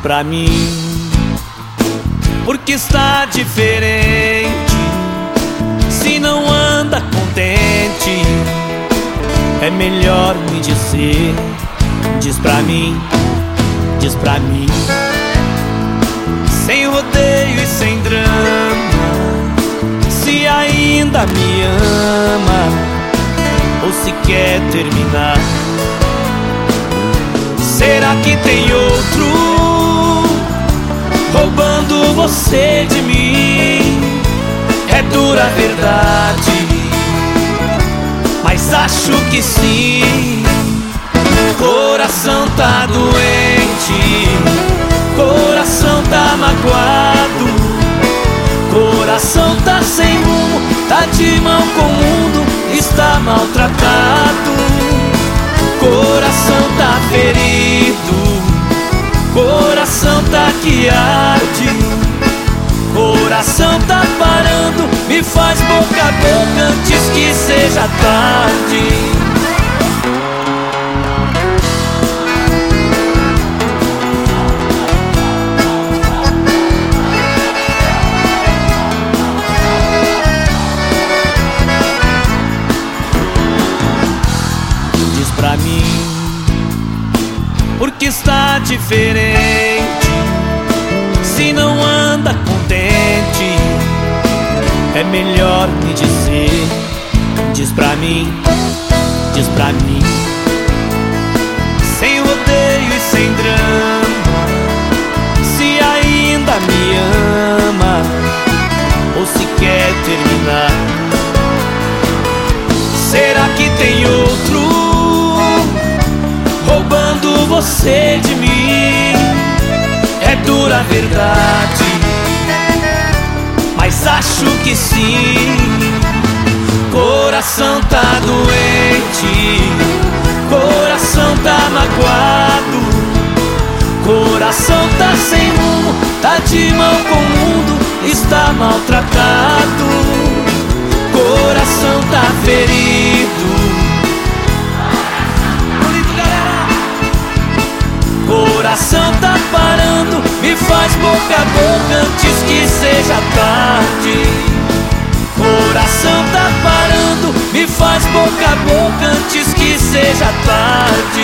pra mim, porque está diferente. Se não anda contente, é melhor me dizer. Diz pra mim, diz pra mim, sem rodeio e sem drama, se ainda me ama ou se quer terminar. Será que tem outro roubando você de mim? É dura a verdade, mas acho que sim. Coração tá doente, coração tá magoado, coração tá sem rumo, tá de mão com o mundo, está maltratado. Coração tá ferido, coração tá que arde, coração tá parando, me faz boca a boca antes que seja tarde. Diz pra mim, porque está diferente. Se não anda contente, é melhor me dizer. Diz pra mim, diz pra mim, sem rodeio e sem drama, se ainda me ama ou se quer terminar. Será que tem outro roubando você de mim? É dura a verdade, mas acho que sim. Coração tá doente, coração tá magoado, coração tá sem rumo, tá de mão com o mundo, está maltratado. Coração tá ferido, coração tá parando, me faz boca a boca antes que seja tarde. Coração tá parando, me faz boca a boca antes que seja tarde.